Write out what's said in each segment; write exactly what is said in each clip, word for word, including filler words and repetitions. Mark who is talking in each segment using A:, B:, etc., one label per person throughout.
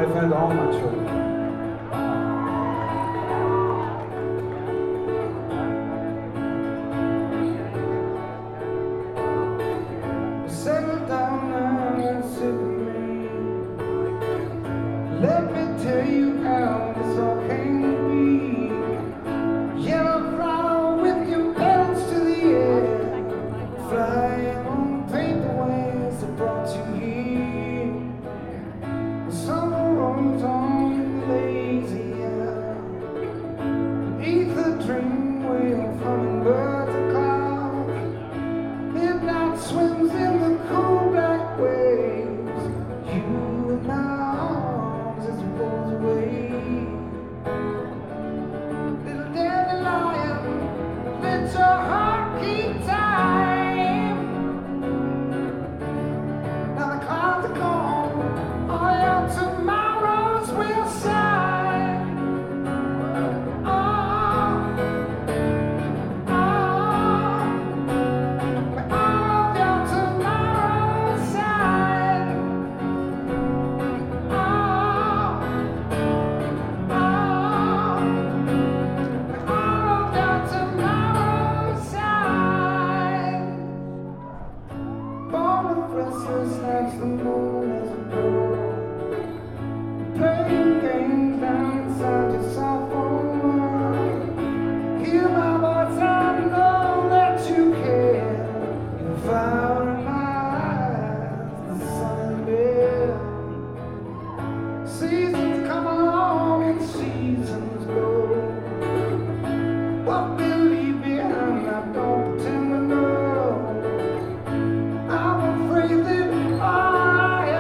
A: wife and all my children. Settle down and sit with me. Let me tell you how this all came to be. Yellow flower with your petals to the air, flying on paper wings that brought you here. The summer rolls on lazy air, beneath the dream wheel of hummingbirds and clouds. Midnight swims in the cool black waves, you in my arms as it rolls away. Little dandelion, let your heart keep time. Now the clouds are gone, all your tomorrows will shine. Oh, oh, all your tomorrows shine. Oh, oh, all of your tomorrows shine. Born with restless nights, the moon as a girl, playing games down inside your soft world. Hear my voice, I know that you care. You fire in my eyes, the sun and bell. Seasons come along and seasons go. What will leave behind, I don't pretend to know. I'm afraid that all I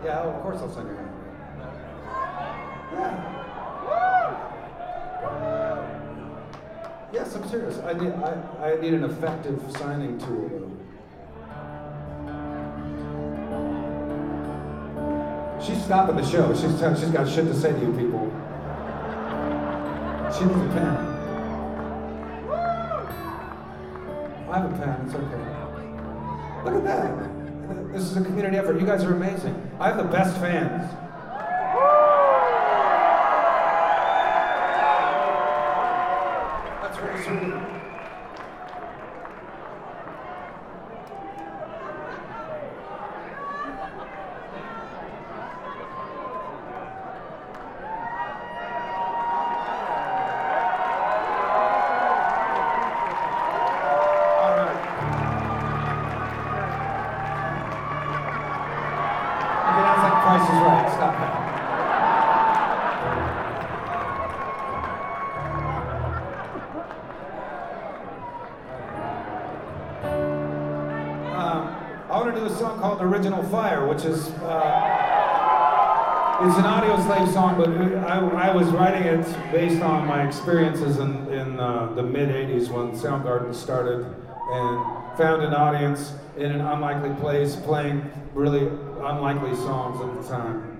A: Yeah, oh, of course I'll sign your hand. Yeah. Yes, I'm serious. I need, I, I need an effective signing tool, though. She's stopping the show. She's, she's got shit to say to you people. She needs a pen. I have a pen, it's okay. Look at that. This is a community effort. You guys are amazing. I have the best fans. That's really sweet. Price is Right. Stop that. Um, I want to do a song called "Original Fire," which is uh, it's an Audio Slave song, but I, I was writing it based on my experiences in, in uh, the mid eighties when Soundgarden started, and found an audience in an unlikely place playing really unlikely songs at the time.